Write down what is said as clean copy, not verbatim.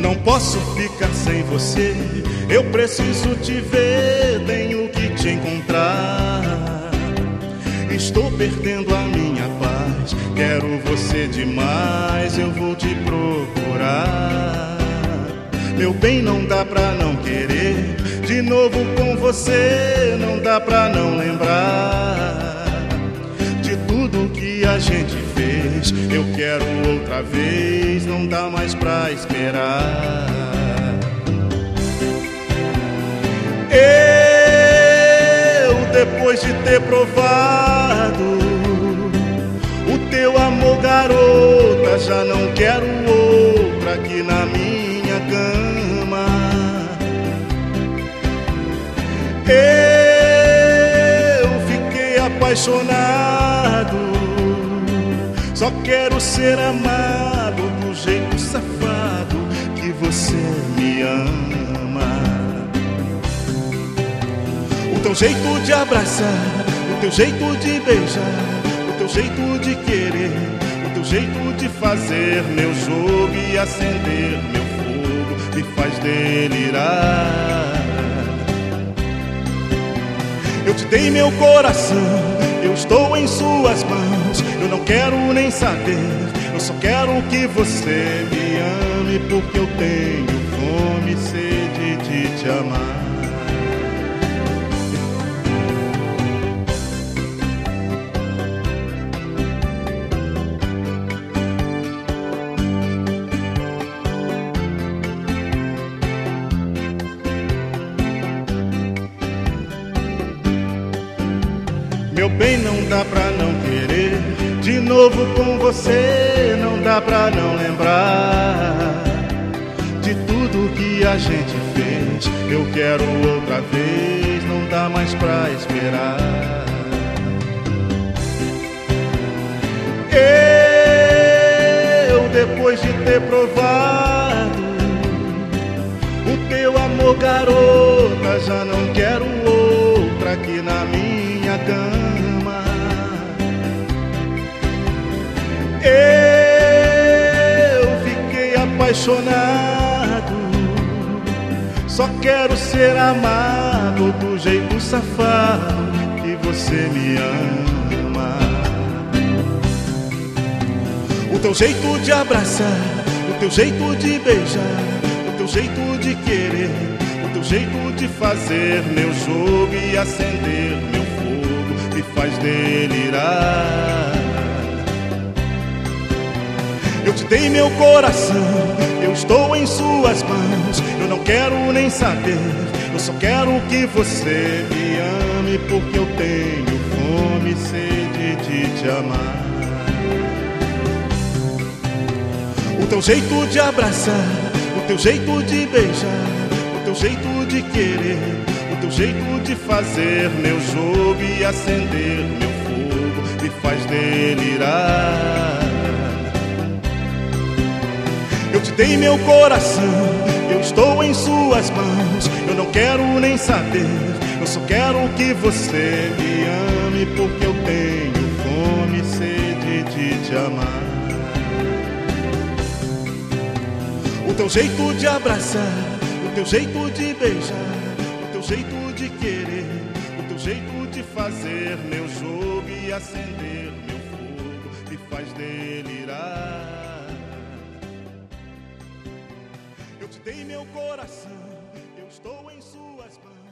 Não posso ficar sem você, eu preciso te ver, tenho que te encontrar. Estou perdendo a minha paz, quero você demais, eu vou te procurar. Meu bem, não dá pra não querer, de novo com você, não dá pra não lembrar de tudo que a gente fez. Eu quero outra vez, não dá mais pra esperar. Depois de ter provado o teu amor, garota, já não quero outra aqui na minha cama. Eu fiquei apaixonado, só quero ser amado do jeito safado que você me ama. O teu jeito de abraçar, o teu jeito de beijar, o teu jeito de querer, o teu jeito de fazer meu jogo e acender meu fogo me faz delirar. Eu te dei meu coração, eu estou em suas mãos, eu não quero nem saber, eu só quero que você me ame, porque eu tenho fome e sede de te amar. Meu bem, não dá pra não querer, de novo com você, não dá pra não lembrar de tudo que a gente fez. Eu quero outra vez, não dá mais pra esperar. Eu, depois de ter provado o teu amor, garota, já não quero outra aqui na minha cama. Eu fiquei apaixonado, só quero ser amado do jeito safado que você me ama. O teu jeito de abraçar, o teu jeito de beijar, o teu jeito de querer, o teu jeito de fazer meu jogo e acender meu fogo me faz delirar. Eu te dei meu coração, eu estou em suas mãos, eu não quero nem saber, eu só quero que você me ame, porque eu tenho fome e sede de te amar. O teu jeito de abraçar, o teu jeito de beijar, o teu jeito de querer, o teu jeito de fazer meu jogo e acender meu fogo me faz delirar. Eu te dei meu coração, eu estou em suas mãos, eu não quero nem saber, eu só quero que você me ame, porque eu tenho fome e sede de te amar. O teu jeito de abraçar, o teu jeito de beijar, o teu jeito de querer, o teu jeito de fazer meu jogo e acender meu fogo me faz delirar. Eu te dei meu coração, eu estou em suas mãos.